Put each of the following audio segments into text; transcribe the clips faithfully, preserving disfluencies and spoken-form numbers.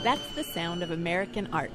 That's the sound of American art.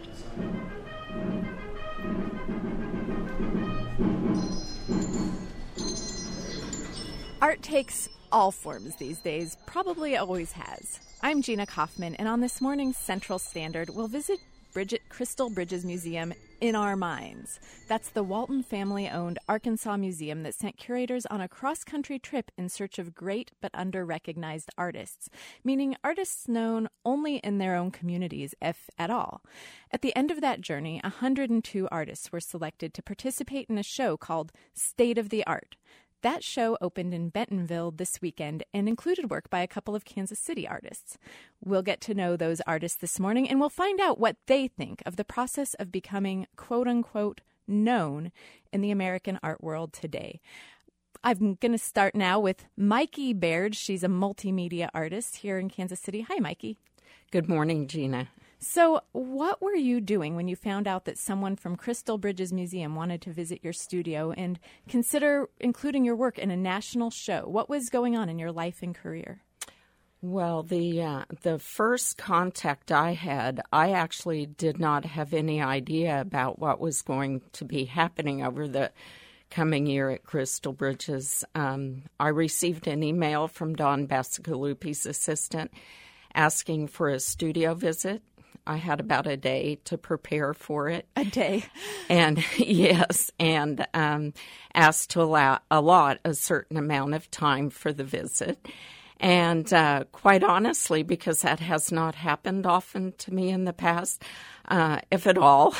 Art takes all forms these days, probably always has. I'm Gina Kaufman, and on this morning's Central Standard, we'll visit Bridget Crystal Bridges Museum in our minds. That's the Walton family-owned Arkansas museum that sent curators on a cross-country trip in search of great but under-recognized artists, meaning artists known only in their own communities, if at all. At the end of that journey, one hundred two artists were selected to participate in a show called State of the Art. That show opened in Bentonville this weekend and included work by a couple of Kansas City artists. We'll get to know those artists this morning, and we'll find out what they think of the process of becoming, quote-unquote, known in the American art world today. I'm going to start now with Mikey Baird. She's a multimedia artist here in Kansas City. Hi, Mikey. Good morning, Gina. So what were you doing when you found out that someone from Crystal Bridges Museum wanted to visit your studio and consider including your work in a national show? What was going on in your life and career? Well, the uh, the first contact I had, I actually did not have any idea about what was going to be happening over the coming year at Crystal Bridges. Um, I received an email from Don Bacigalupi's assistant asking for a studio visit. I had about a day to prepare for it. A day. And yes, and um, asked to allow, allot a certain amount of time for the visit. And uh, quite honestly, because that has not happened often to me in the past, uh, if at all,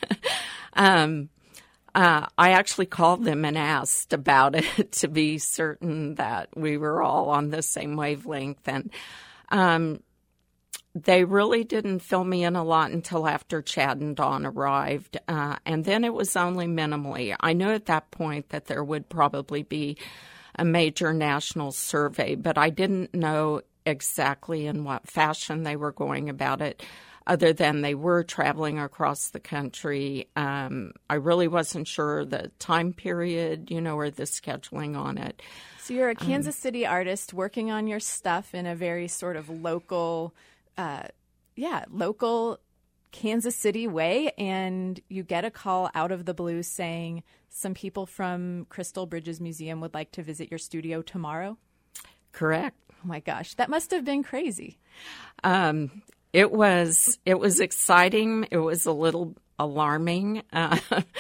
um, uh, I actually called them and asked about it to be certain that we were all on the same wavelength. And um They really didn't fill me in a lot until after Chad and Dawn arrived, uh, and then it was only minimally. I knew at that point that there would probably be a major national survey, but I didn't know exactly in what fashion they were going about it, other than they were traveling across the country. Um, I really wasn't sure the time period, you know, or the scheduling on it. So you're a Kansas um, City artist working on your stuff in a very sort of local Uh, yeah, local Kansas City way, and you get a call out of the blue saying some people from Crystal Bridges Museum would like to visit your studio tomorrow? Correct. Oh my gosh, that must have been crazy. Um, it was, it was exciting. It was a little alarming. Uh,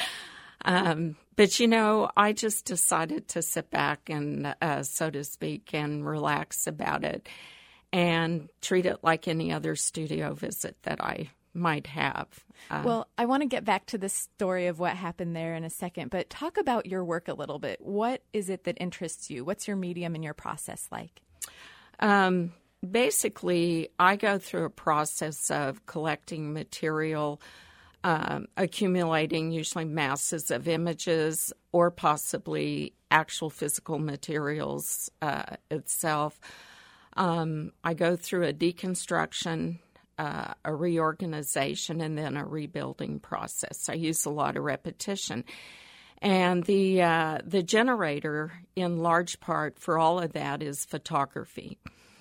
um, but, you know, I just decided to sit back and, uh, so to speak, and relax about it, and treat it like any other studio visit that I might have. Uh, well, I want to get back to the story of what happened there in a second, but talk about your work a little bit. What is it that interests you? What's your medium and your process like? Um, basically, I go through a process of collecting material, um, accumulating usually masses of images or possibly actual physical materials uh, itself. Um, I go through a deconstruction, uh, a reorganization, and then a rebuilding process. I use a lot of repetition. And the uh, the generator, in large part, for all of that is photography.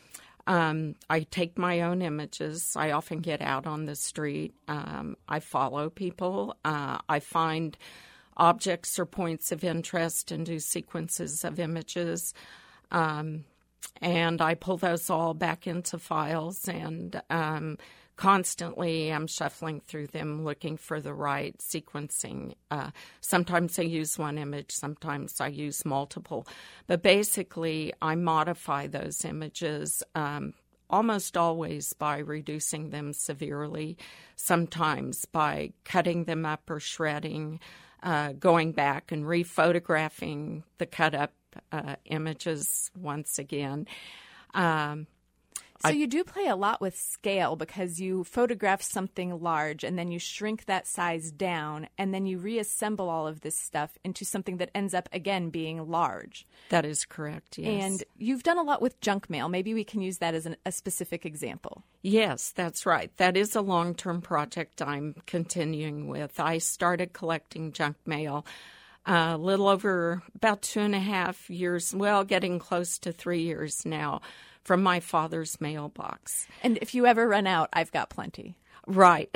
Um, I take my own images. I often get out on the street. Um, I follow people. Uh, I find objects or points of interest and do sequences of images. Um And I pull those all back into files, and um, constantly I'm shuffling through them, looking for the right sequencing. Uh, sometimes I use one image, sometimes I use multiple. But basically, I modify those images um, almost always by reducing them severely, sometimes by cutting them up or shredding, uh, going back and rephotographing the cut-up Uh, images once again. Um, so I, you do play a lot with scale because you photograph something large and then you shrink that size down and then you reassemble all of this stuff into something that ends up, again, being large. That is correct, yes. And you've done a lot with junk mail. Maybe we can use that as an, a specific example. Yes, that's right. That is a long-term project I'm continuing with. I started collecting junk mail a uh, little over about two and a half years, well, getting close to three years now, from my father's mailbox. And if you ever run out, I've got plenty. Right.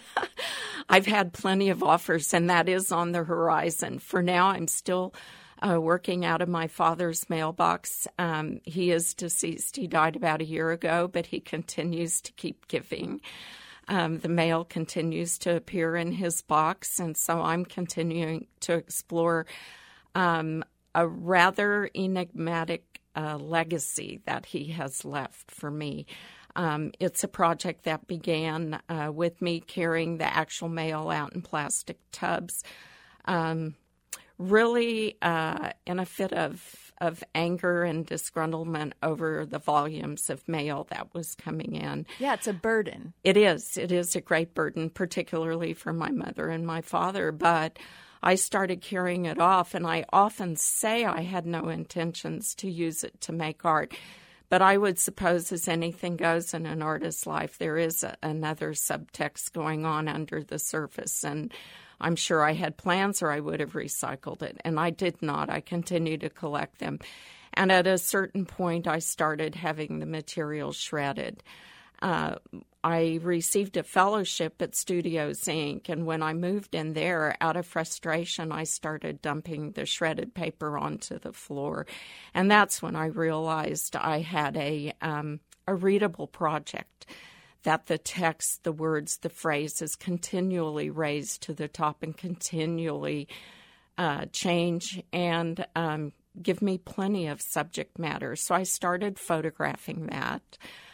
I've had plenty of offers, and that is on the horizon. For now, I'm still uh, working out of my father's mailbox. Um, he is deceased. He died about a year ago, but he continues to keep giving. Um, the mail continues to appear in his box, and so I'm continuing to explore um, a rather enigmatic uh, legacy that he has left for me. Um, it's a project that began uh, with me carrying the actual mail out in plastic tubs, um, really uh, in a fit of, of anger and disgruntlement over the volumes of mail that was coming in. Yeah, it's a burden. It is. It is a great burden, particularly for my mother and my father, but I started carrying it off, and I often say I had no intentions to use it to make art. But I would suppose, as anything goes in an artist's life, there is a, another subtext going on under the surface. And I'm sure I had plans, or I would have recycled it. And I did not. I continued to collect them. And at a certain point, I started having the material shredded. Uh, I received a fellowship at Studios, Incorporated, and when I moved in there, out of frustration, I started dumping the shredded paper onto the floor. And that's when I realized I had a um, a readable project, that the text, the words, the phrases continually raise to the top and continually uh, change and um, give me plenty of subject matter. So I started photographing that.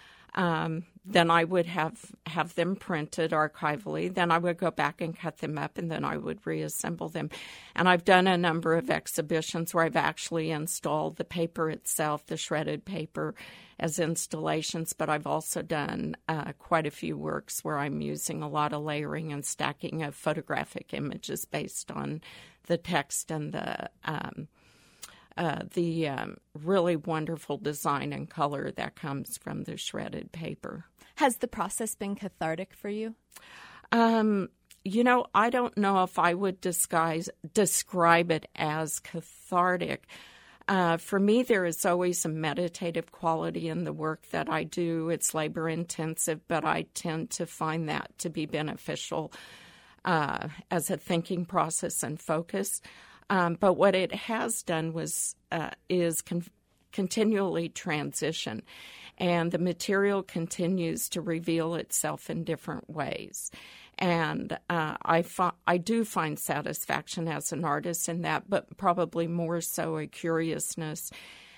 Um, then I would have, have them printed archivally. Then I would go back and cut them up, and then I would reassemble them. And I've done a number of exhibitions where I've actually installed the paper itself, the shredded paper, as installations, but I've also done uh, quite a few works where I'm using a lot of layering and stacking of photographic images based on the text and the um Uh, the um, really wonderful design and color that comes from the shredded paper. Has the process been cathartic for you? Um, you know, I don't know if I would disguise, describe it as cathartic. Uh, for me, there is always a meditative quality in the work that I do. It's labor-intensive, but I tend to find that to be beneficial uh, as a thinking process and focus. Um, but what it has done was uh, is con- continually transition, and the material continues to reveal itself in different ways. And uh, I fi- I do find satisfaction as an artist in that, but probably more so a curiousness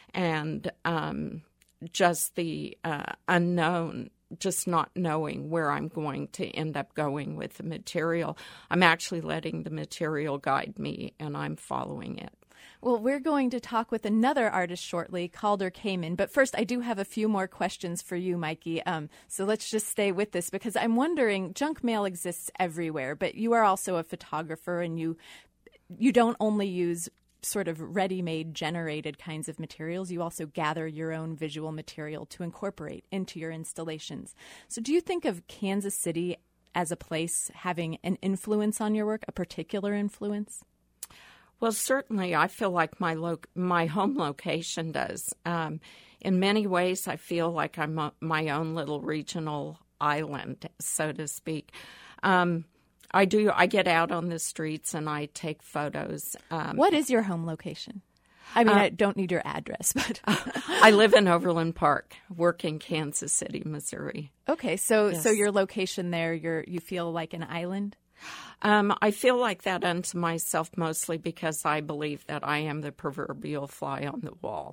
and um, just the uh, unknown. Just not knowing where I'm going to end up going with the material. I'm actually letting the material guide me, and I'm following it. Well, we're going to talk with another artist shortly, Calder Kamen. But first, I do have a few more questions for you, Mikey. Um, so let's just stay with this, because I'm wondering, junk mail exists everywhere, but you are also a photographer, and you you don't only use sort of ready-made generated kinds of materials. You also gather your own visual material to incorporate into your installations. So do you think of Kansas City as a place having an influence on your work, a particular influence? Well, certainly I feel like my lo- my home location does. Um, in many ways, I feel like I'm a, my own little regional island, so to speak. Um I do. I get out on the streets and I take photos. Um, what is your home location? I mean, uh, I don't need your address, but I live in Overland Park, work in Kansas City, Missouri. Okay, so yes. so your location there, you're you feel like an island? Um, I feel like that unto myself mostly because I believe that I am the proverbial fly on the wall.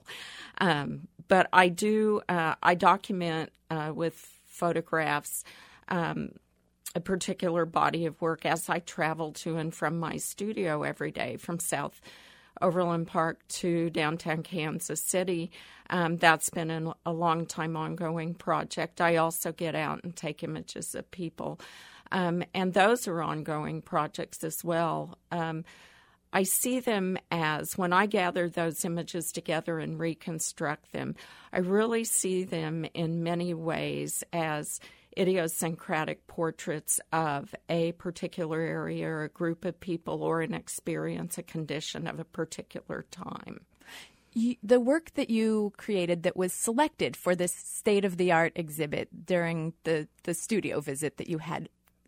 Um, but I do. Uh, I document uh, with photographs. Um, a particular body of work as I travel to and from my studio every day, from South Overland Park to downtown Kansas City. Um, that's been an, a long time ongoing project. I also get out and take images of people, um, and those are ongoing projects as well. Um, I see them as, when I gather those images together and reconstruct them, I really see them in many ways as idiosyncratic portraits of a particular area or a group of people or an experience, a condition of a particular time. You, the work that you created that was selected for this state-of-the-art exhibit during the, the studio visit that you had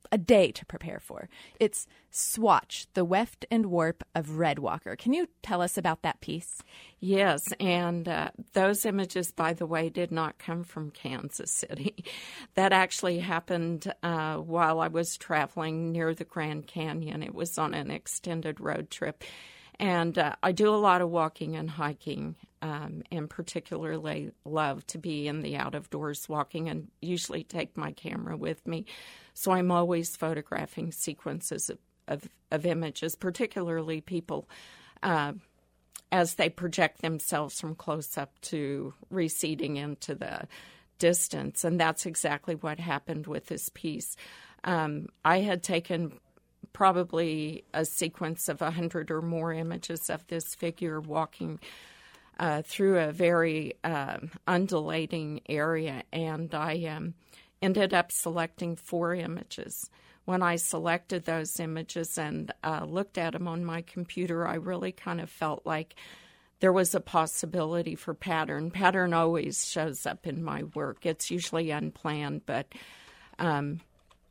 a day to prepare for. It's Swatch, the Weft and Warp of Redwalker. Can you tell us about that piece? Yes, and uh, those images, by the way, did not come from Kansas City. That actually happened uh, while I was traveling near the Grand Canyon. It was on an extended road trip. And uh, I do a lot of walking and hiking, um, and particularly love to be in the out-of-doors walking and usually take my camera with me. So I'm always photographing sequences of, of, of images, particularly people uh, as they project themselves from close-up to receding into the distance. And that's exactly what happened with this piece. Um, I had taken probably a sequence of a hundred or more images of this figure walking uh, through a very uh, undulating area, and I um, ended up selecting four images. When I selected those images and uh, looked at them on my computer, I really kind of felt like there was a possibility for pattern. Pattern always shows up in my work. It's usually unplanned, but um,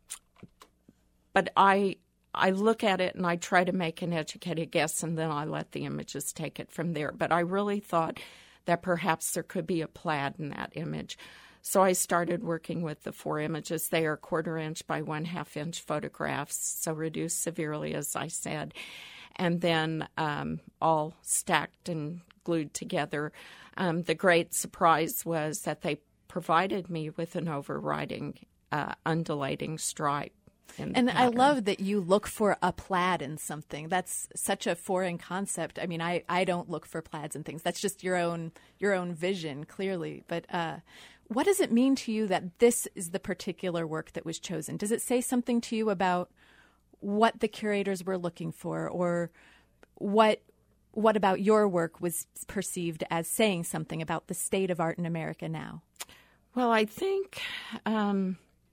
but I I look at it and I try to make an educated guess, and then I let the images take it from there. But I really thought that perhaps there could be a plaid in that image. So I started working with the four images. They are quarter inch by one half inch photographs, so reduced severely, as I said, and then um, all stacked and glued together. Um, the great surprise was that they provided me with an overriding, uh, undulating stripe. And I love that you look for a plaid in something. That's such a foreign concept. I mean, I, I don't look for plaids and things. That's just your own your own vision, clearly. But uh, what does it mean to you that this is the particular work that was chosen? Does it say something to you about what the curators were looking for, or what what about your work was perceived as saying something about the state of art in America now? Well, I think... Um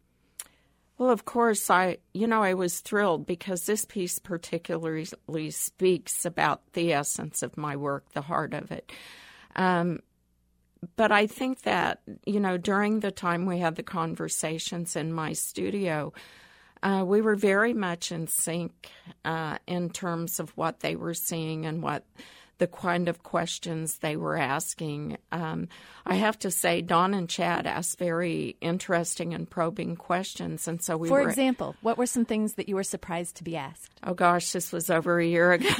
Well, of course, I, you know, I was thrilled because this piece particularly speaks about the essence of my work, the heart of it. Um, but I think that, you know, during the time we had the conversations in my studio, uh, we were very much in sync uh, in terms of what they were seeing and what the kind of questions they were asking. Um, I have to say, Don and Chad asked very interesting and probing questions, and so we For were... example, what were some things that you were surprised to be asked? Oh, gosh, this was over a year ago.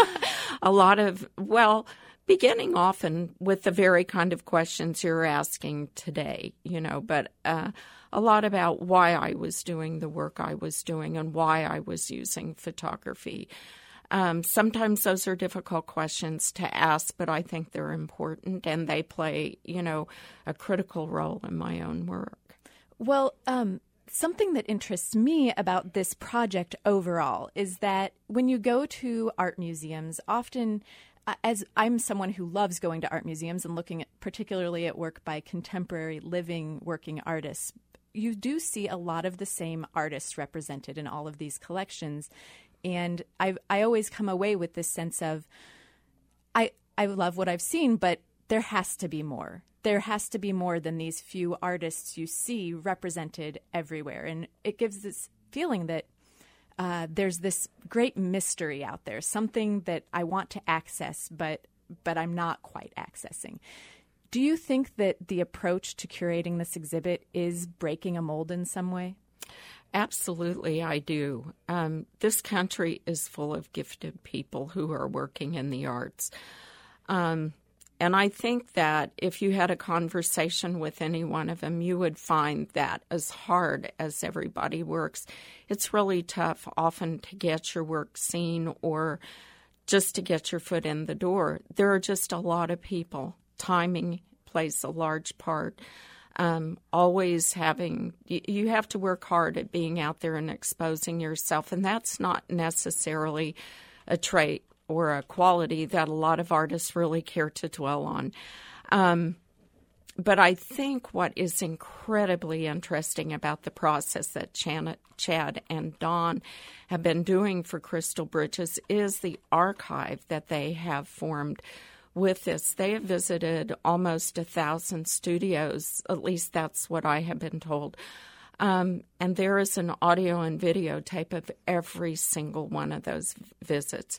A lot of, well, beginning often with the very kind of questions you're asking today, you know, but uh, a lot about why I was doing the work I was doing and why I was using photography. Um, sometimes those are difficult questions to ask, but I think they're important, and they play, you know, a critical role in my own work. Well, um, something that interests me about this project overall is that when you go to art museums, often, uh, as I'm someone who loves going to art museums and looking at, particularly at work by contemporary living working artists, you do see a lot of the same artists represented in all of these collections. And I I always come away with this sense of, I I love what I've seen, but there has to be more. There has to be more than these few artists you see represented everywhere. And it gives this feeling that uh, there's this great mystery out there, something that I want to access, but but I'm not quite accessing. Do you think that the approach to curating this exhibit is breaking a mold in some way? Absolutely, I do. Um, this country is full of gifted people who are working in the arts. Um, and I think that if you had a conversation with any one of them, you would find that as hard as everybody works, it's really tough often to get your work seen or just to get your foot in the door. There are just a lot of people. Timing plays a large part. Um, always having, you, you have to work hard at being out there and exposing yourself, and that's not necessarily a trait or a quality that a lot of artists really care to dwell on. Um, but I think what is incredibly interesting about the process that Chad, Chad and Don have been doing for Crystal Bridges is the archive that they have formed with this. They have visited almost a thousand studios, at least that's what I have been told, Um, and there is an audio and videotape of every single one of those visits.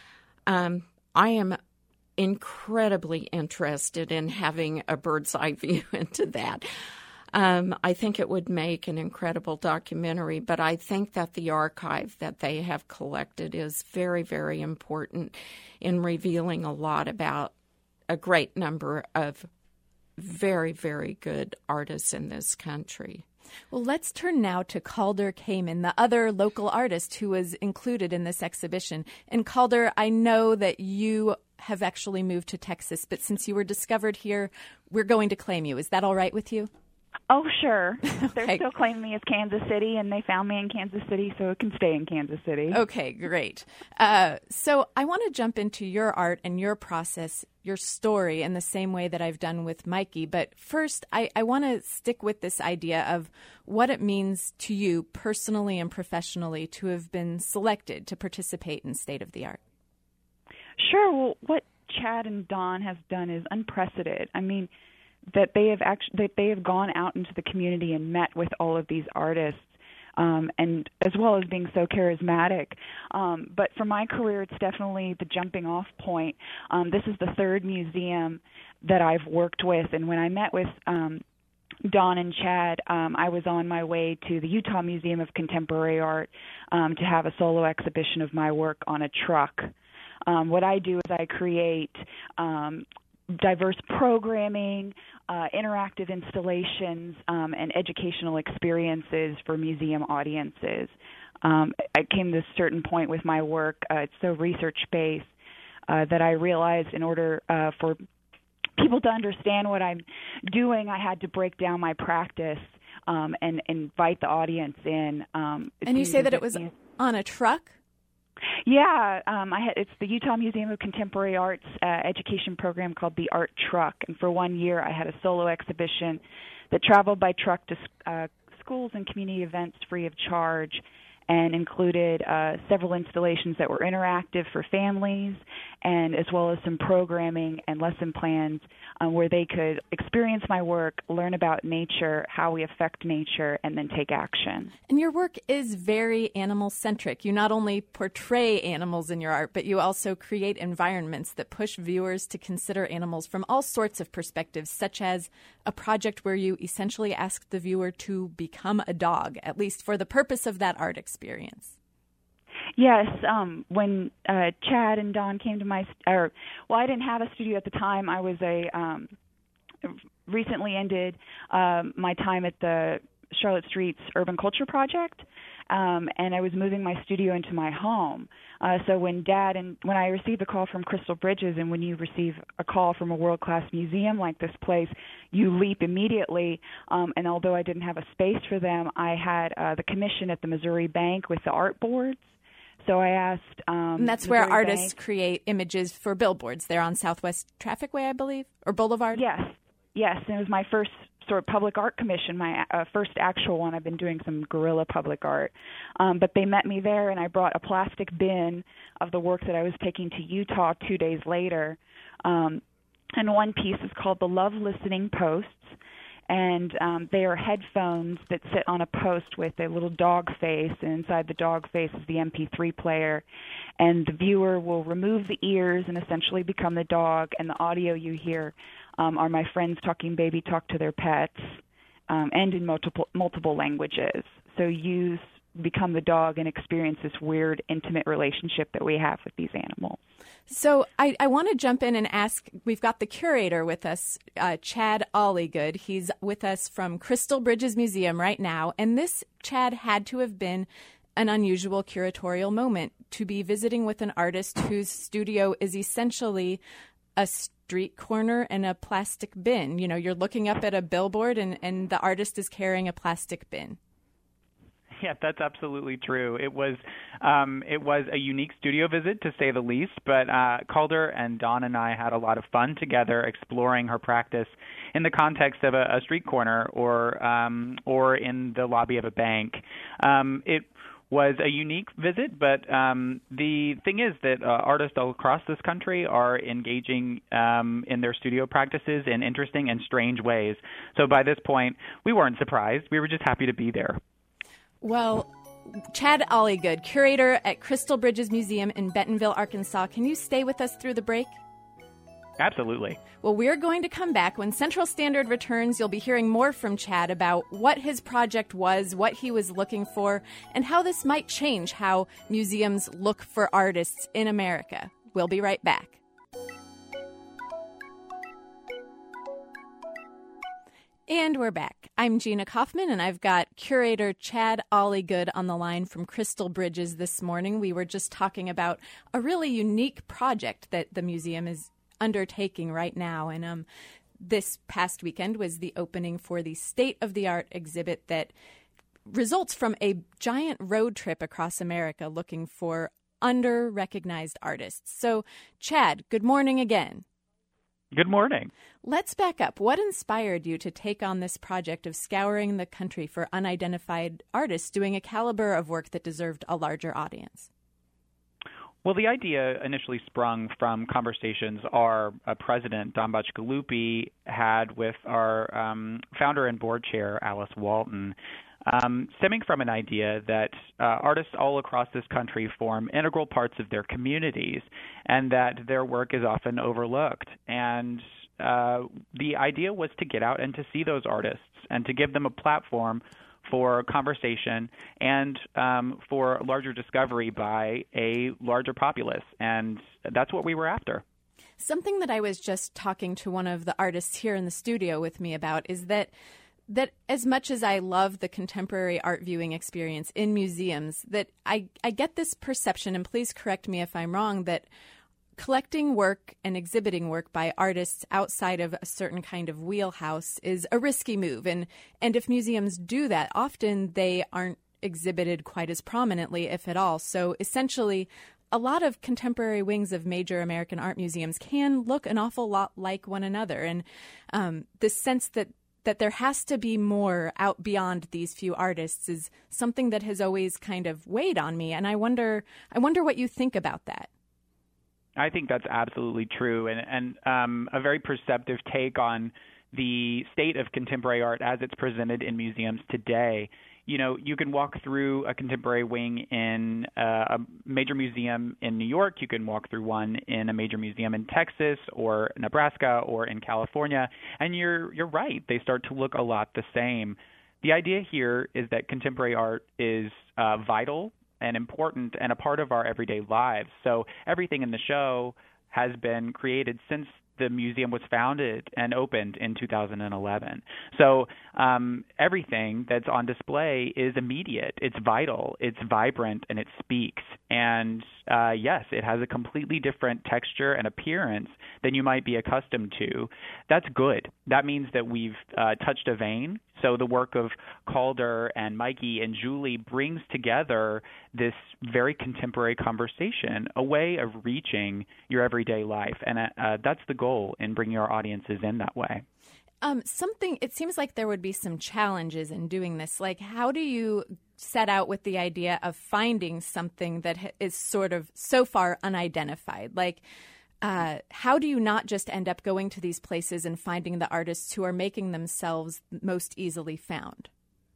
Um, I am incredibly interested in having a bird's eye view into that. Um, I think it would make an incredible documentary, but I think that the archive that they have collected is very, very important in revealing a lot about a great number of very, very good artists in this country. Well, let's turn now to Calder Kamen, the other local artist who was included in this exhibition. And Calder, I know that you have actually moved to Texas, but since you were discovered here, we're going to claim you. Is that all right with you? Oh, sure. Okay. They're still claiming me as Kansas City, and they found me in Kansas City, so it can stay in Kansas City. Okay, great. Uh, so I want to jump into your art and your process, your story, in the same way that I've done with Mikey. But first, I, I want to stick with this idea of what it means to you personally and professionally to have been selected to participate in State of the Art. Sure. Well, what Chad and Don have done is unprecedented. I mean, that they have actually that they have gone out into the community and met with all of these artists, um, and as well as being so charismatic. Um, but for my career, it's definitely the jumping off point. Um, this is the third museum that I've worked with, and when I met with um, Don and Chad, um, I was on my way to the Utah Museum of Contemporary Art um, to have a solo exhibition of my work on a truck. Um, what I do is I create um, diverse programming, uh, interactive installations, um, and educational experiences for museum audiences. Um, I came to a certain point with my work, uh, it's so research-based, uh, that I realized in order uh, for people to understand what I'm doing, I had to break down my practice um, and, and invite the audience in. Um, and you say that it was on a truck? Yeah, um, I had, it's the Utah Museum of Contemporary Arts uh, education program called the Art Truck. And for one year, I had a solo exhibition that traveled by truck to uh, schools and community events free of charge, and included uh, several installations that were interactive for families, and as well as some programming and lesson plans um, where they could experience my work, learn about nature, how we affect nature, and then take action. And your work is very animal-centric. You not only portray animals in your art, but you also create environments that push viewers to consider animals from all sorts of perspectives, such as a project where you essentially ask the viewer to become a dog, at least for the purpose of that art experience. Yes, um, when uh, Chad and Don came to my, or well, I didn't have a studio at the time. I was a um, recently ended um, my time at the Charlotte Streets Urban Culture Project, um, and I was moving my studio into my home. Uh, so when Dad and when I received a call from Crystal Bridges, and when you receive a call from a world-class museum like this place, you leap immediately. Um, and although I didn't have a space for them, I had uh, the commission at the Missouri Bank with the art boards. So I asked... Um, and that's Missouri where artists Bank, create images for billboards. They're on Southwest Traffic Way, I believe, or Boulevard? Yes, yes. And it was my first sort of public art commission, my uh, first actual one. I've been doing some guerrilla public art. Um, but they met me there, and I brought a plastic bin of the work that I was taking to Utah two days later. Um, and one piece is called the Love Listening Posts. And um, they are headphones that sit on a post with a little dog face, and inside the dog face is the M P three player. And the viewer will remove the ears and essentially become the dog, and the audio you hear um, are my friends talking baby talk to their pets, um, and in multiple multiple languages. So you become the dog and experience this weird, intimate relationship that we have with these animals. So I, I want to jump in and ask, we've got the curator with us, uh, Chad Ollygood. He's with us from Crystal Bridges Museum right now. And this, Chad, had to have been an unusual curatorial moment to be visiting with an artist whose studio is essentially a street corner and a plastic bin. You know, you're looking up at a billboard and, and the artist is carrying a plastic bin. Yeah, that's absolutely true. It was um, it was a unique studio visit, to say the least, but uh, Calder and Don and I had a lot of fun together exploring her practice in the context of a, a street corner or um, or in the lobby of a bank. Um, it was a unique visit, but um, the thing is that uh, artists all across this country are engaging um, in their studio practices in interesting and strange ways. So by this point, we weren't surprised. We were just happy to be there. Well, Chad Olligood, curator at Crystal Bridges Museum in Bentonville, Arkansas, can you stay with us through the break? Absolutely. Well, we're going to come back. When Central Standard returns, you'll be hearing more from Chad about what his project was, what he was looking for, and how this might change how museums look for artists in America. We'll be right back. And we're back. I'm Gina Kaufman, and I've got curator Chad Olligood on the line from Crystal Bridges this morning. We were just talking about a really unique project that the museum is undertaking right now. And um, this past weekend was the opening for the state-of-the-art exhibit that results from a giant road trip across America looking for under-recognized artists. So, Chad, good morning again. Good morning. Let's back up. What inspired you to take on this project of scouring the country for unidentified artists doing a caliber of work that deserved a larger audience? Well, the idea initially sprung from conversations our uh, president, Don Bacigalupi, had with our um, founder and board chair, Alice Walton, um, stemming from an idea that uh, artists all across this country form integral parts of their communities and that their work is often overlooked. And uh, the idea was to get out and to see those artists and to give them a platform for conversation and um, for larger discovery by a larger populace. And that's what we were after. Something that I was just talking to one of the artists here in the studio with me about is that that as much as I love the contemporary art viewing experience in museums, that I, I get this perception, and please correct me if I'm wrong, that collecting work and exhibiting work by artists outside of a certain kind of wheelhouse is a risky move. And, and if museums do that, often they aren't exhibited quite as prominently, if at all. So essentially, a lot of contemporary wings of major American art museums can look an awful lot like one another. And um, this sense that that there has to be more out beyond these few artists is something that has always kind of weighed on me. And I wonder, I wonder what you think about that. I think that's absolutely true, and, and um, a very perceptive take on the state of contemporary art as it's presented in museums today. You know, you can walk through a contemporary wing in uh, a major museum in New York. You can walk through one in a major museum in Texas or Nebraska or in California, and you're you're right. They start to look a lot the same. The idea here is that contemporary art is uh, vital and important and a part of our everyday lives. So everything in the show has been created since the museum was founded and opened in two thousand eleven. So um, everything that's on display is immediate, it's vital, it's vibrant, and it speaks. And uh, yes, it has a completely different texture and appearance than you might be accustomed to. That's good. That means that we've uh, touched a vein. So the work of Calder and Mikey and Julie brings together this very contemporary conversation, a way of reaching your everyday life. And uh, that's the goal in bringing our audiences in that way. Um, something, it seems like there would be some challenges in doing this. Like, how do you set out with the idea of finding something that is sort of so far unidentified? Like, Uh, how do you not just end up going to these places and finding the artists who are making themselves most easily found?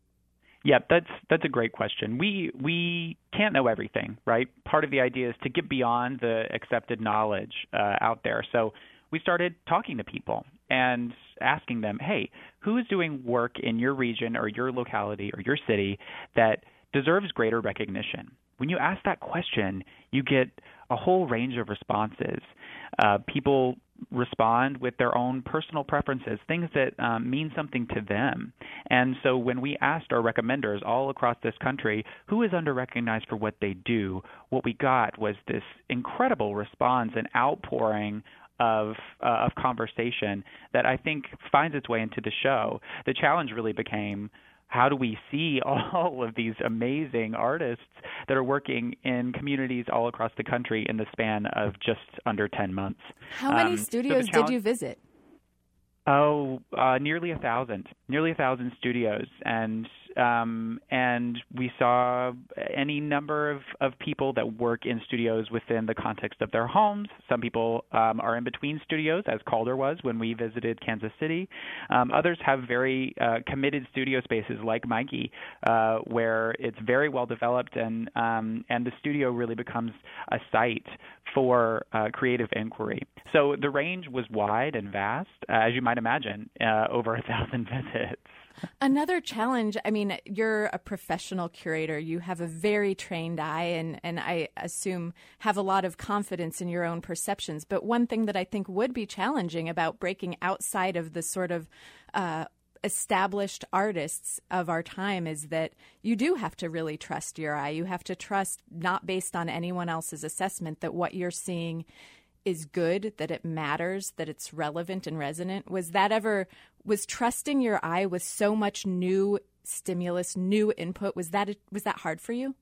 Yeah, that's that's a great question. We we can't know everything, right? Part of the idea is to get beyond the accepted knowledge uh, out there. So we started talking to people and asking them, hey, who is doing work in your region or your locality or your city that deserves greater recognition? When you ask that question, you get a whole range of responses. Uh, people respond with their own personal preferences, things that um, mean something to them. And so when we asked our recommenders all across this country who is under-recognized for what they do, what we got was this incredible response and outpouring of uh, of conversation that I think finds its way into the show. The challenge really became, how do we see all of these amazing artists that are working in communities all across the country in the span of just under ten months? How many um, studios so did you visit? Oh, uh, nearly a thousand, nearly a thousand studios. And um, and we saw any number of, of people that work in studios within the context of their homes. Some people um, are in between studios, as Calder was when we visited Kansas City. Um, others have very uh, committed studio spaces like Mikey, uh, where it's very well developed, and um, and the studio really becomes a site for uh, creative inquiry. So the range was wide and vast, uh, as you might imagine, uh, over a thousand visits. Another challenge, I mean, you're a professional curator. You have a very trained eye and, and I assume have a lot of confidence in your own perceptions. But one thing that I think would be challenging about breaking outside of the sort of uh, established artists of our time is that you do have to really trust your eye. You have to trust, not based on anyone else's assessment, that what you're seeing is good, that it matters, that it's relevant and resonant. Was that ever, was trusting your eye with so much new stimulus, new input, was that was that hard for you?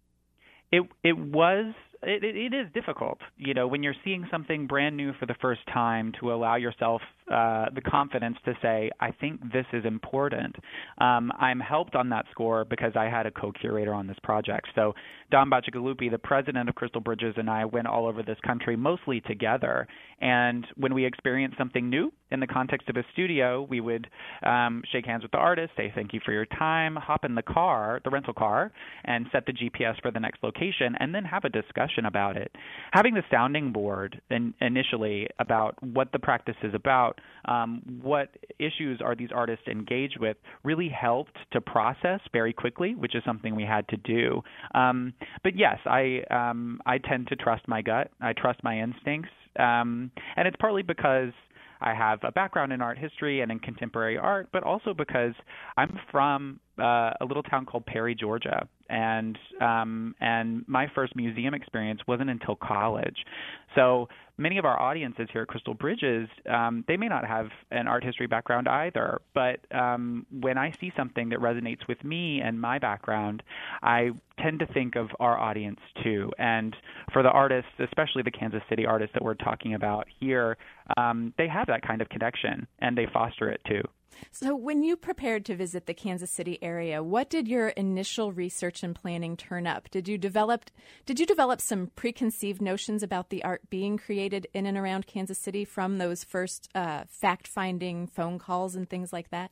It it was. It, it is difficult, you know, when you're seeing something brand new for the first time, to allow yourself uh, the confidence to say, I think this is important. Um, I'm helped on that score because I had a co-curator on this project. So Don Bacigalupi, the president of Crystal Bridges, and I went all over this country, mostly together. And when we experienced something new in the context of a studio, we would um, shake hands with the artist, say thank you for your time, hop in the car, the rental car, and set the G P S for the next location, and then have a discussion about it. Having the sounding board in, initially about what the practice is about, um, what issues are these artists engaged with, really helped to process very quickly, which is something we had to do. Um, but yes, I um, I tend to trust my gut. I trust my instincts, um, and it's partly because I have a background in art history and in contemporary art, but also because I'm from uh, a little town called Perry, Georgia, and um, and my first museum experience wasn't until college. So many of our audiences here at Crystal Bridges, um, they may not have an art history background either, but um, when I see something that resonates with me and my background, I tend to think of our audience too. And for the artists, especially the Kansas City artists that we're talking about here, um, they have that kind of connection, and they foster it too. So when you prepared to visit the Kansas City area, what did your initial research and planning turn up? Did you develop did you develop some preconceived notions about the art being created in and around Kansas City from those first uh, fact-finding phone calls and things like that?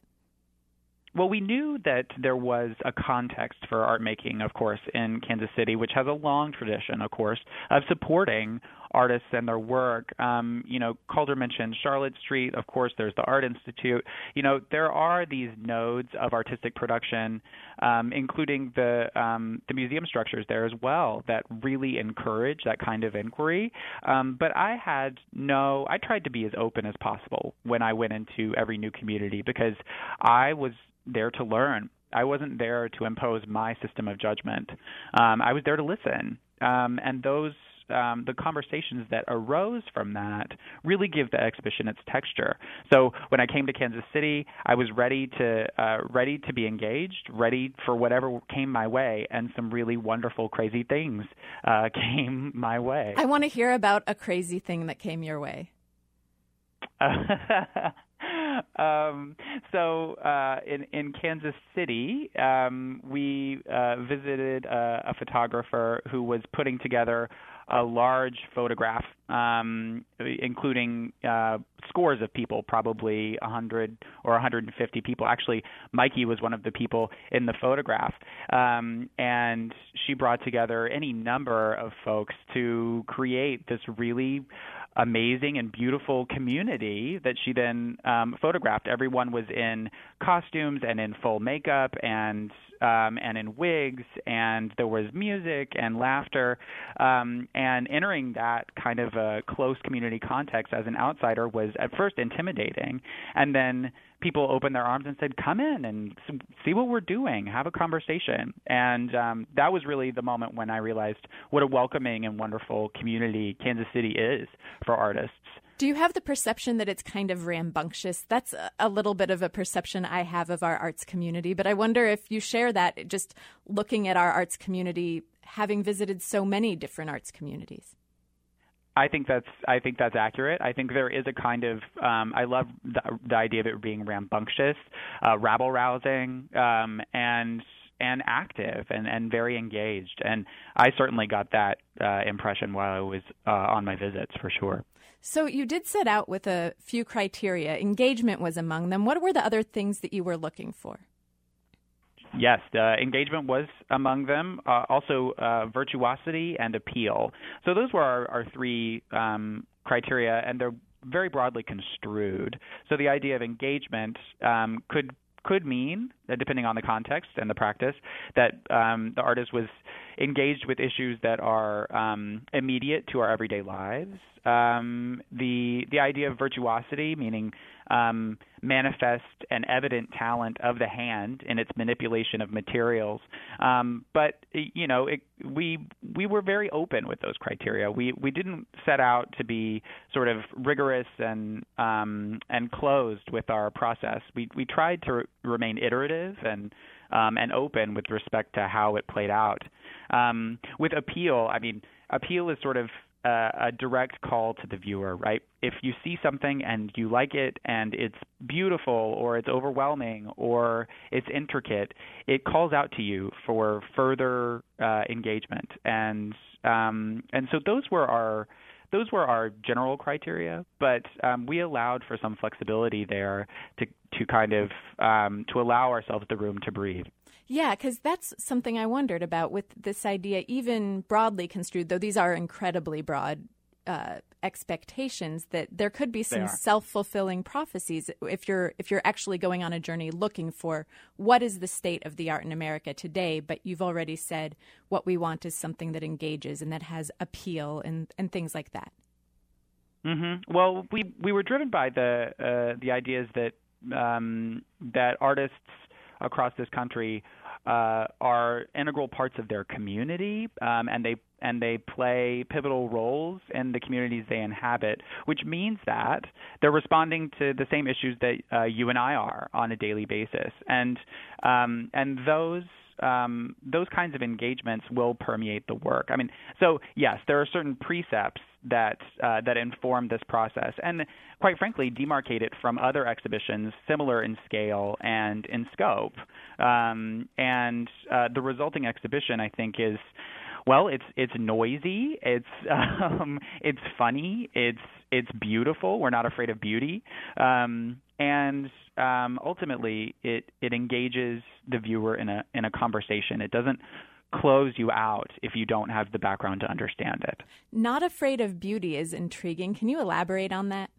Well, we knew that there was a context for art making, of course, in Kansas City, which has a long tradition, of course, of supporting artists and their work. Um, you know, Calder mentioned Charlotte Street. Of course, there's the Art Institute. You know, there are these nodes of artistic production, um, including the um, the museum structures there as well, that really encourage that kind of inquiry. Um, but I had no, I tried to be as open as possible when I went into every new community, because I was there to learn. I wasn't there to impose my system of judgment. Um, I was there to listen. Um, and those Um, the conversations that arose from that really give the exhibition its texture. So when I came to Kansas City, I was ready to uh, ready to be engaged, ready for whatever came my way, and some really wonderful, crazy things uh, came my way. I want to hear about a crazy thing that came your way. Um, so uh, in, in Kansas City, um, we uh, visited a, a photographer who was putting together a large photograph, um, including uh, scores of people, probably one hundred or one hundred fifty people. Actually, Mikey was one of the people in the photograph, um, and she brought together any number of folks to create this really amazing and beautiful community that she then um, photographed. Everyone was in costumes and in full makeup and um, and in wigs, and there was music and laughter. Um, and entering that kind of a close community context as an outsider was at first intimidating, and then people opened their arms and said, come in and see what we're doing, have a conversation. And um, that was really the moment when I realized what a welcoming and wonderful community Kansas City is for artists. Do you have the perception that it's kind of rambunctious? That's a little bit of a perception I have of our arts community, but I wonder if you share that, just looking at our arts community, having visited so many different arts communities. I think that's I think that's accurate. I think there is a kind of um, I love the, the idea of it being rambunctious, uh, rabble rousing, um, and and active and, and very engaged. And I certainly got that uh, impression while I was uh, on my visits, for sure. So you did set out with a few criteria. Engagement was among them. What were the other things that you were looking for? Yes, uh, engagement was among them. Uh, also, uh, virtuosity and appeal. So those were our, our three um, criteria, and they're very broadly construed. So the idea of engagement um, could could mean, uh, depending on the context and the practice, that um, the artist was engaged with issues that are um, immediate to our everyday lives. Um, the the idea of virtuosity, meaning um, manifest and evident talent of the hand in its manipulation of materials. Um, but you know, it, we we were very open with those criteria. We we didn't set out to be sort of rigorous and um, and closed with our process. We we tried to re- remain iterative and um, and open with respect to how it played out. Um, with appeal, I mean, appeal is sort of Uh, a direct call to the viewer, right? If you see something and you like it and it's beautiful or it's overwhelming or it's intricate, it calls out to you for further uh, engagement. And um, and so those were our those were our general criteria, but um, we allowed for some flexibility there to to kind of um, to allow ourselves the room to breathe. Yeah, because that's something I wondered about with this idea, even broadly construed, though these are incredibly broad uh, expectations, that there could be some self-fulfilling prophecies if you're if you're actually going on a journey looking for what is the state of the art in America today, but you've already said what we want is something that engages and that has appeal and, and things like that. Mm-hmm. Well, we we were driven by the uh, the ideas that um, that artists across this country uh, are integral parts of their community, um, and they and they play pivotal roles in the communities they inhabit, which means that they're responding to the same issues that uh, you and I are on a daily basis, and um, and those. Um, those kinds of engagements will permeate the work. I mean, so yes, there are certain precepts that uh, that inform this process, and quite frankly, demarcate it from other exhibitions similar in scale and in scope. Um, and uh, the resulting exhibition, I think, is well, it's it's noisy, it's um, it's funny, it's it's beautiful. We're not afraid of beauty, um, and um, ultimately, it it engages the viewer in a in a conversation. It doesn't close you out if you don't have the background to understand it. Not afraid of beauty is intriguing. Can you elaborate on that?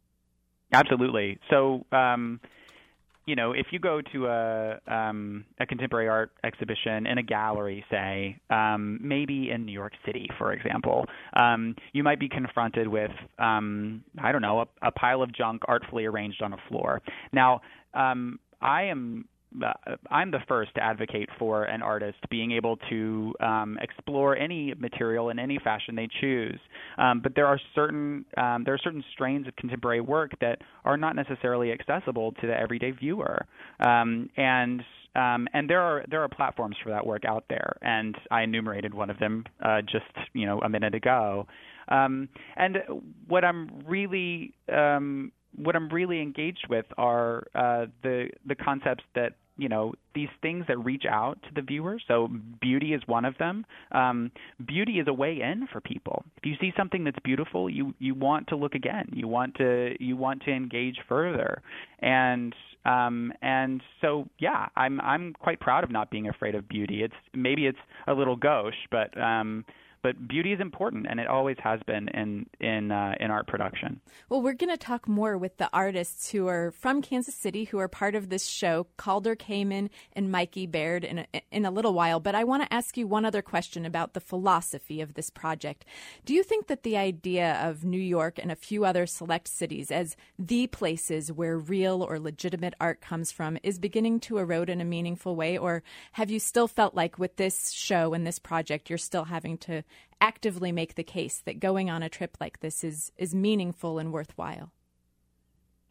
Absolutely. So, um, you know, if you go to a um, a contemporary art exhibition in a gallery, say, um, maybe in New York City, for example, um, you might be confronted with, um, I don't know, a, a pile of junk artfully arranged on a floor. Now, um, I am Uh, I'm the first to advocate for an artist being able to um, explore any material in any fashion they choose. Um, but there are certain um, there are certain strains of contemporary work that are not necessarily accessible to the everyday viewer, um, and um, and there are there are platforms for that work out there. And I enumerated one of them uh, just you know a minute ago. Um, and what I'm really um, What I'm really engaged with are uh, the the concepts that, you know, these things that reach out to the viewer. So beauty is one of them. Um, beauty is a way in for people. If you see something that's beautiful, you, you want to look again. You want to you want to engage further. And um, and so yeah, I'm I'm quite proud of not being afraid of beauty. It's maybe it's a little gauche, but um, But beauty is important, and it always has been in in uh, in art production. Well, we're going to talk more with the artists who are from Kansas City, who are part of this show, Calder Kamen and Mikey Baird, in a, in a little while. But I want to ask you one other question about the philosophy of this project. Do you think that the idea of New York and a few other select cities as the places where real or legitimate art comes from is beginning to erode in a meaningful way? Or have you still felt like with this show and this project, you're still having to actively make the case that going on a trip like this is is meaningful and worthwhile?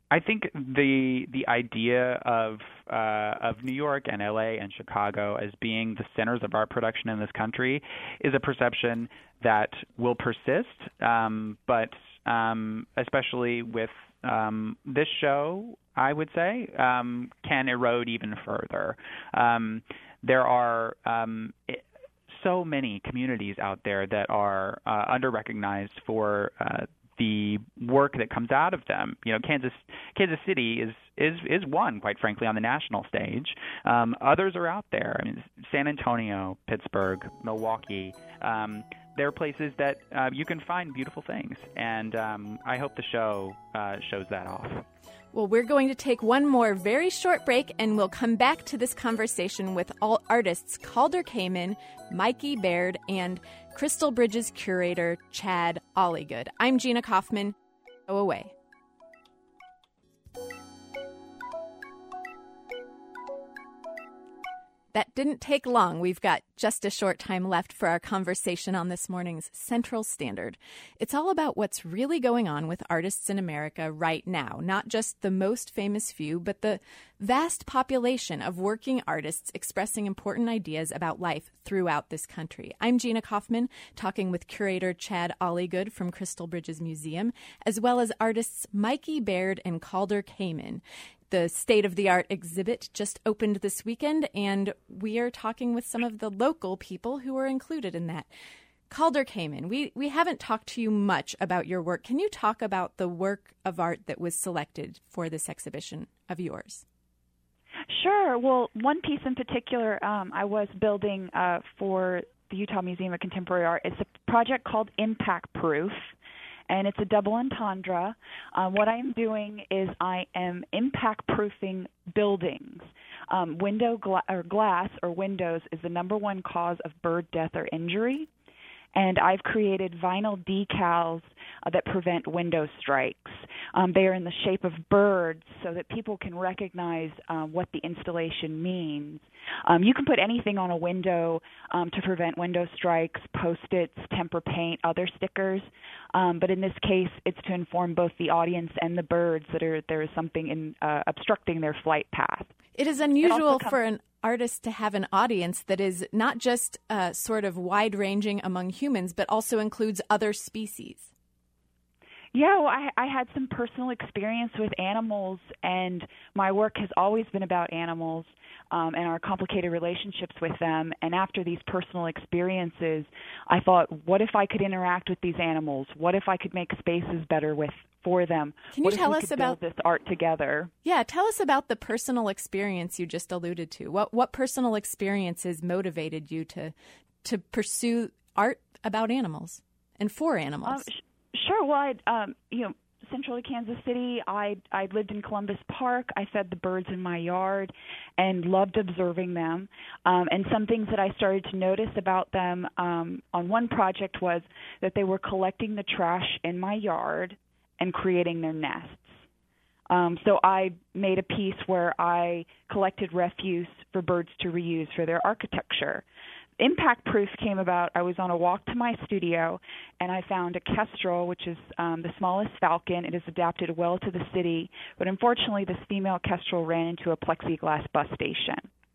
I think the the idea of uh, of New York and L A and Chicago as being the centers of art production in this country is a perception that will persist, um, but um, especially with um, this show, I would say, um, can erode even further. Um, there are um, it, so many communities out there that are uh, under-recognized for uh, the work that comes out of them. You know, Kansas Kansas City is is is one, quite frankly, on the national stage. Um, others are out there. I mean, San Antonio, Pittsburgh, Milwaukee. Um, they're places that uh, you can find beautiful things, and um, I hope the show uh, shows that off. Well, we're going to take one more very short break, and we'll come back to this conversation with all artists Calder Kamen, Mikey Baird, and Crystal Bridges curator Chad Ollygood. I'm Gina Kaufman. Go away. That didn't take long. We've got just a short time left for our conversation on this morning's Central Standard. It's all about what's really going on with artists in America right now, not just the most famous few, but the vast population of working artists expressing important ideas about life throughout this country. I'm Gina Kaufman, talking with curator Chad Ollygood from Crystal Bridges Museum, as well as artists Mikey Baird and Calder Kamen. The state-of-the-art exhibit just opened this weekend, and we are talking with some of the local people who are included in that. Calder Kamen, we, we haven't talked to you much about your work. Can you talk about the work of art that was selected for this exhibition of yours? Sure. Well, one piece in particular um, I was building uh, for the Utah Museum of Contemporary Art is a project called Impact Proof. And it's a double entendre. Uh, what I'm doing is I am impact-proofing buildings. Um, window gla- or glass or windows is the number one cause of bird death or injury. And I've created vinyl decals uh, that prevent window strikes. Um, they are in the shape of birds so that people can recognize uh, what the installation means. Um, you can put anything on a window um, to prevent window strikes, Post-its, temper paint, other stickers. Um, but in this case, it's to inform both the audience and the birds that are, there is something in, uh, obstructing their flight path. It is unusual it com- for an artist to have an audience that is not just uh, sort of wide-ranging among humans, but also includes other species. Yeah, well, I, I had some personal experience with animals, and my work has always been about animals um, and our complicated relationships with them. And after these personal experiences, I thought, what if I could interact with these animals? What if I could make spaces better with for them? Can you what tell if we us could about build this art together? Yeah, tell us about the personal experience you just alluded to. What what personal experiences motivated you to to pursue art about animals and for animals? Um, sh- Sure. Well, I'd, um, you know, central to Kansas City, I I lived in Columbus Park. I fed the birds in my yard and loved observing them. Um, and some things that I started to notice about them um, on one project was that they were collecting the trash in my yard and creating their nests. Um, so I made a piece where I collected refuse for birds to reuse for their architecture. Impact Proof came about. I was on a walk to my studio, and I found a kestrel, which is um, the smallest falcon. It is adapted well to the city, but unfortunately this female kestrel ran into a plexiglass bus station.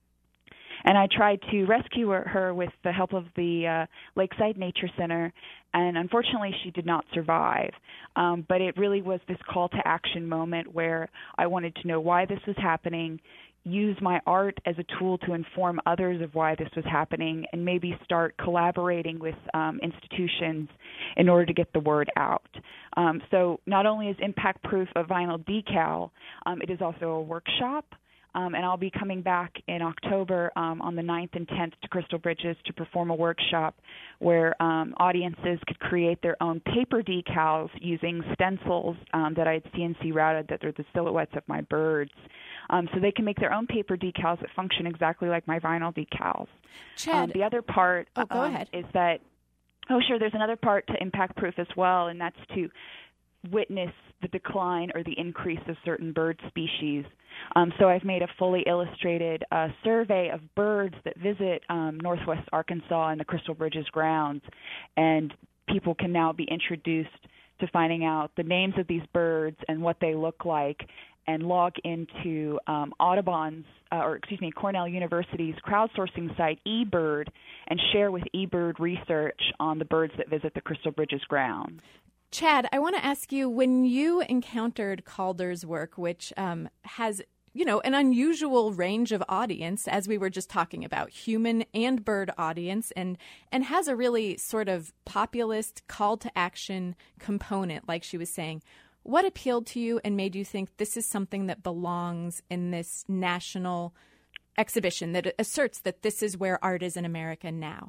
And I tried to rescue her with the help of the uh, Lakeside Nature Center, and unfortunately she did not survive. Um, but it really was this call to action moment where I wanted to know why this was happening, use my art as a tool to inform others of why this was happening, and maybe start collaborating with um, institutions in order to get the word out. Um, so not only is Impact Proof a vinyl decal, um, it is also a workshop. Um, and I'll be coming back in October um, on the ninth and tenth to Crystal Bridges to perform a workshop where um, audiences could create their own paper decals using stencils um, that I had C N C routed that are the silhouettes of my birds. Um, so they can make their own paper decals that function exactly like my vinyl decals. Chad, um, the other part oh, go um, ahead. is that, oh, sure, there's another part to Impact Proof as well, and that's to witness the decline or the increase of certain bird species. Um, so I've made a fully illustrated uh, survey of birds that visit um, Northwest Arkansas and the Crystal Bridges grounds, and people can now be introduced to finding out the names of these birds and what they look like, and log into um, Audubon's, uh, or excuse me, Cornell University's crowdsourcing site, eBird, and share with eBird research on the birds that visit the Crystal Bridges grounds. Chad, I want to ask you, when you encountered Calder's work, which um, has, you know, an unusual range of audience, as we were just talking about, human and bird audience, and, and has a really sort of populist call to action component, like she was saying. What appealed to you and made you think this is something that belongs in this national exhibition that asserts that this is where art is in America now?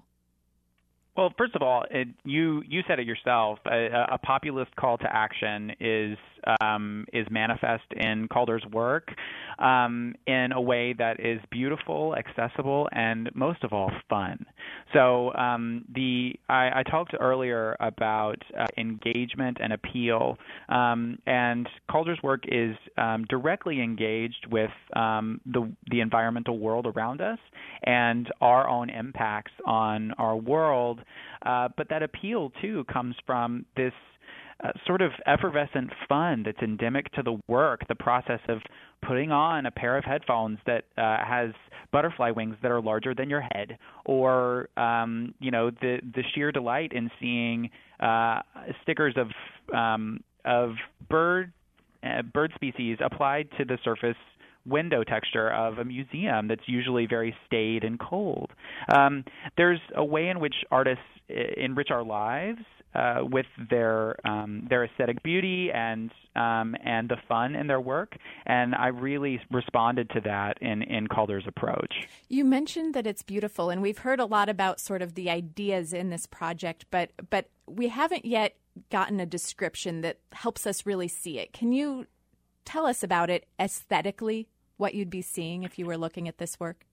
Well, first of all, it, you you said it yourself. A, a populist call to action is um, is manifest in Calder's work um, in a way that is beautiful, accessible, and most of all, fun. So um, the I, I talked earlier about uh, engagement and appeal, um, and Calder's work is um, directly engaged with um, the the environmental world around us and our own impacts on our world. Uh, but that appeal, too, comes from this uh, sort of effervescent fun that's endemic to the work, the process of putting on a pair of headphones that uh, has butterfly wings that are larger than your head, or, um, you know, the, the sheer delight in seeing uh, stickers of um, of bird uh, bird species applied to the surface window texture of a museum that's usually very staid and cold. Um, there's a way in which artists enrich our lives uh, with their um, their aesthetic beauty and um, and the fun in their work, and I really responded to that in, in Calder's approach. You mentioned that it's beautiful, and we've heard a lot about sort of the ideas in this project, but but we haven't yet gotten a description that helps us really see it. Can you tell us about it aesthetically, what you'd be seeing if you were looking at this work?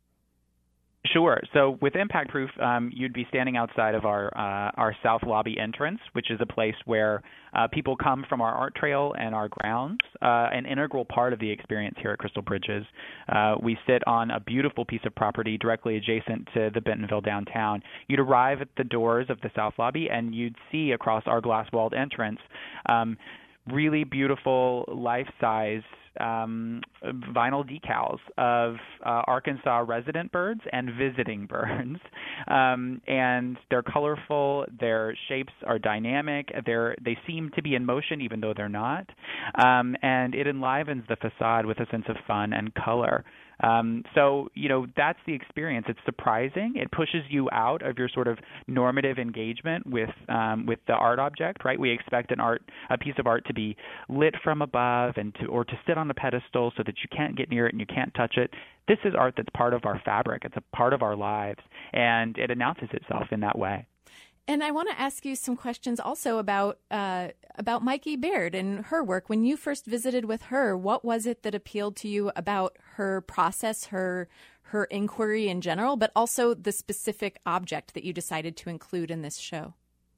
Sure. So with Impact Proof, um, you'd be standing outside of our uh, our South Lobby entrance, which is a place where uh, people come from our art trail and our grounds, uh, an integral part of the experience here at Crystal Bridges. Uh, we sit on a beautiful piece of property directly adjacent to the Bentonville downtown. You'd arrive at the doors of the South Lobby, and you'd see across our glass-walled entrance um, really beautiful life-size Um, vinyl decals of uh, Arkansas resident birds and visiting birds. Um, and they're colorful, their shapes are dynamic, they're, they seem to be in motion even though they're not. Um, and it enlivens the facade with a sense of fun and color. Um, so, you know, that's the experience. It's surprising. It pushes you out of your sort of normative engagement with um, with the art object, right? We expect an art, a piece of art to be lit from above and to, or to sit on a pedestal so that you can't get near it and you can't touch it. This is art that's part of our fabric. It's a part of our lives, and it announces itself in that way. And I want to ask you some questions also about uh, about Mikey Baird and her work. When you first visited with her, what was it that appealed to you about her process, her her inquiry in general, but also the specific object that you decided to include in this show?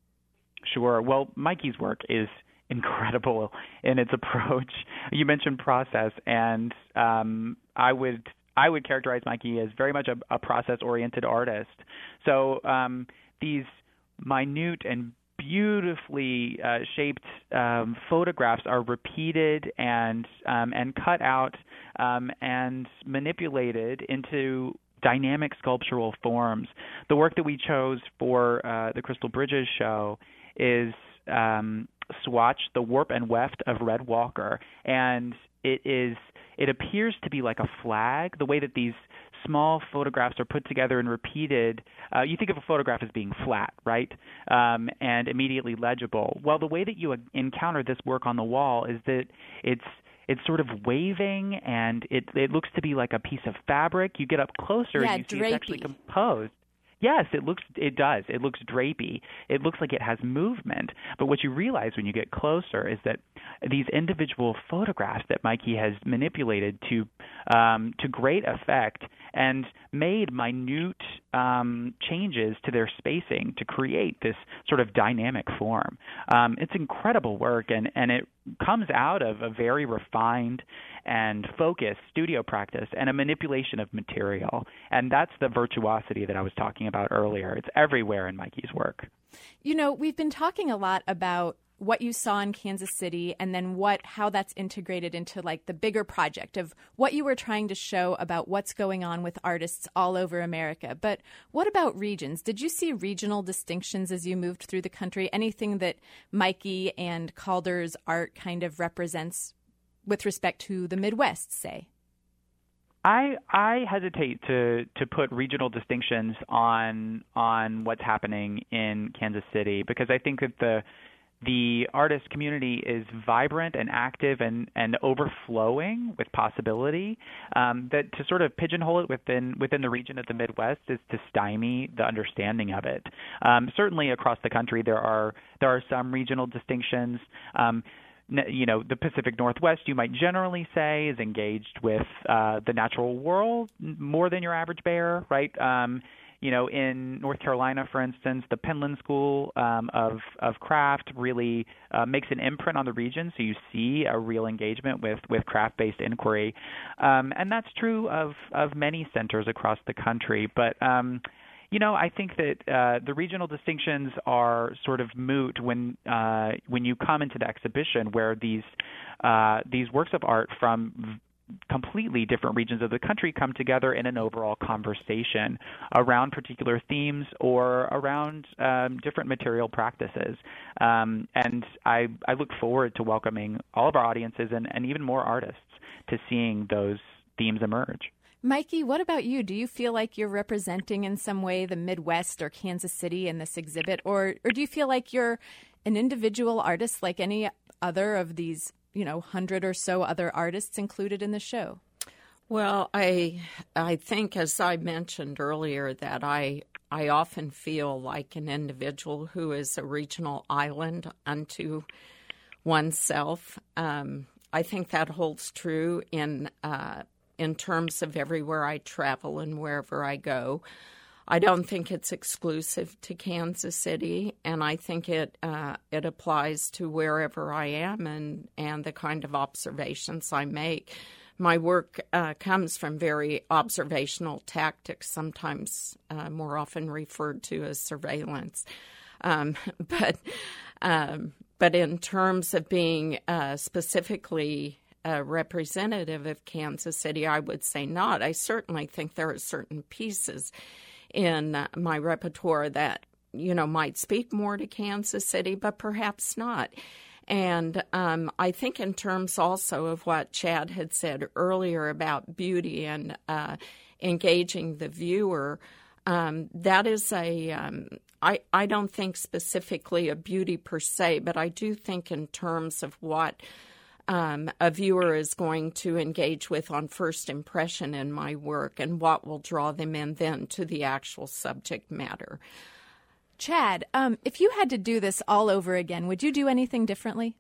Sure. Well, Mikey's work is incredible in its approach. You mentioned process, and um, I would I would characterize Mikey as very much a, a process-oriented artist. So um, these minute and beautifully uh, shaped um, photographs are repeated and um, and cut out um, and manipulated into dynamic sculptural forms. The work that we chose for uh, the Crystal Bridges show is um, Swatch, the Warp and Weft of Red Walker, and it is it appears to be like a flag, the way that these small photographs are put together and repeated. Uh, you think of a photograph as being flat, right, um, and immediately legible. Well, the way that you encounter this work on the wall is that it's it's sort of waving, and it it looks to be like a piece of fabric. You get up closer, yeah, and you see drapey. It's actually composed. Yes, it looks it does. It looks drapey. It looks like it has movement. But what you realize when you get closer is that these individual photographs that Mikey has manipulated to um, to great effect and made minute um, changes to their spacing to create this sort of dynamic form. Um, it's incredible work, and, and it comes out of a very refined and focused studio practice and a manipulation of material. And that's the virtuosity that I was talking about earlier. It's everywhere in Mikey's work. You know, we've been talking a lot about what you saw in Kansas City and then what how that's integrated into like the bigger project of what you were trying to show about what's going on with artists all over America. But what about regions? Did you see regional distinctions as you moved through the country? Anything that Mikey and Calder's art kind of represents with respect to the Midwest, say? I I hesitate to to put regional distinctions on on what's happening in Kansas City, because I think that the the artist community is vibrant and active and, and overflowing with possibility. Um, that to sort of pigeonhole it within within the region of the Midwest is to stymie the understanding of it. Um, certainly across the country there are there are some regional distinctions. Um, You know, the Pacific Northwest, you might generally say, is engaged with uh, the natural world more than your average bear, right? Um, you know, in North Carolina, for instance, the Penland School um, of of Craft really uh, makes an imprint on the region, so you see a real engagement with, with craft-based inquiry. Um, and that's true of, of many centers across the country. But um You know, I think that uh, the regional distinctions are sort of moot when uh, when you come into the exhibition, where these uh, these works of art from completely different regions of the country come together in an overall conversation around particular themes or around um, different material practices. Um, and I, I look forward to welcoming all of our audiences and, and even more artists to seeing those themes emerge. Mikey, what about you? Do you feel like you're representing in some way the Midwest or Kansas City in this exhibit? Or, or do you feel like you're an individual artist like any other of these, you know, hundred or so other artists included in the show? Well, I I think, as I mentioned earlier, that I I often feel like an individual who is a regional island unto oneself. Um, I think that holds true in uh in terms of everywhere I travel and wherever I go. I don't think it's exclusive to Kansas City, and I think it uh, it applies to wherever I am and, and the kind of observations I make. My work uh, comes from very observational tactics, sometimes uh, more often referred to as surveillance. Um, but um, but in terms of being uh, specifically Uh, representative of Kansas City, I would say not. I certainly think there are certain pieces in uh, my repertoire that, you know, might speak more to Kansas City, but perhaps not. And um, I think in terms also of what Chad had said earlier about beauty and uh, engaging the viewer, um, that is a, um, I, I don't think specifically of beauty per se, but I do think in terms of what Um, a viewer is going to engage with on first impression in my work and what will draw them in then to the actual subject matter. Chad, um, if you had to do this all over again, would you do anything differently?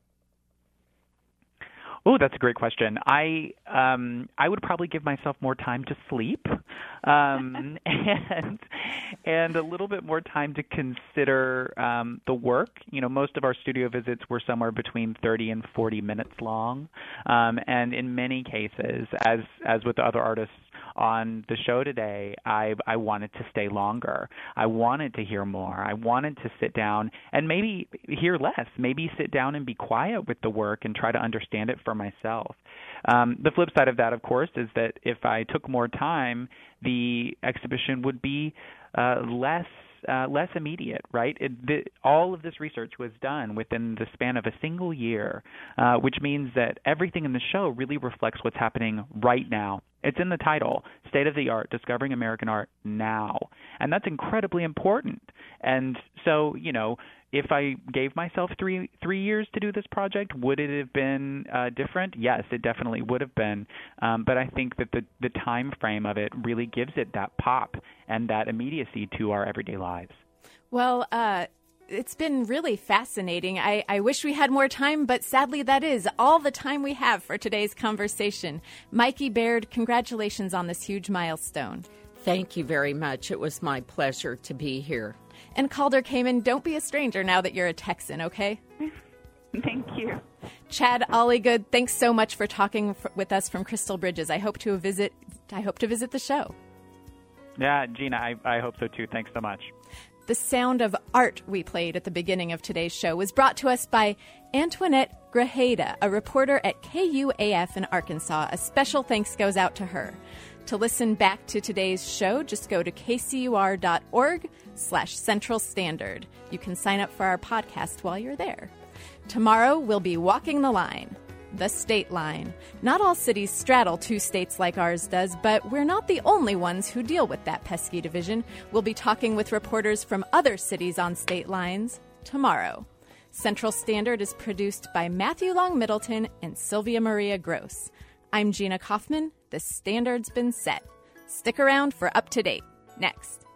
Oh, that's a great question. I um, I would probably give myself more time to sleep, um, and and a little bit more time to consider um, the work. You know, most of our studio visits were somewhere between thirty and forty minutes long, um, and in many cases, as as with the other artists on the show today, I I wanted to stay longer. I wanted to hear more. I wanted to sit down and maybe hear less. Maybe sit down and be quiet with the work and try to understand it for myself. Um, the flip side of that, of course, is that if I took more time, the exhibition would be uh, less uh, less immediate, right? It, the, all of this research was done within the span of a single year, uh, which means that everything in the show really reflects what's happening right now. It's in the title, State of the Art, Discovering American Art Now. And that's incredibly important. And so, you know, if I gave myself three three years to do this project, would it have been uh, different? Yes, it definitely would have been. Um, but I think that the, the time frame of it really gives it that pop and that immediacy to our everyday lives. Well, uh, it's been really fascinating. I, I wish we had more time, but sadly that is all the time we have for today's conversation. Mikey Baird, congratulations on this huge milestone. Thank you very much. It was my pleasure to be here. And Calder Kamen, don't be a stranger now that you're a Texan, okay? Thank you. Chad Olligood, thanks so much for talking f- with us from Crystal Bridges. I hope to visit. I hope to visit the show. Yeah, Gina, I, I hope so too. Thanks so much. The sound of art we played at the beginning of today's show was brought to us by Antoinette Grajeda, a reporter at K U A F in Arkansas. A special thanks goes out to her. To listen back to today's show, just go to kcur.org slash Central Standard. You can sign up for our podcast while you're there. Tomorrow, we'll be walking the line. The state line. Not all cities straddle two states like ours does, but we're not the only ones who deal with that pesky division. We'll be talking with reporters from other cities on state lines tomorrow. Central Standard is produced by Matthew Long Middleton and Sylvia Maria Gross. I'm Gina Kaufman. The standard's been set. Stick around for Up to Date next.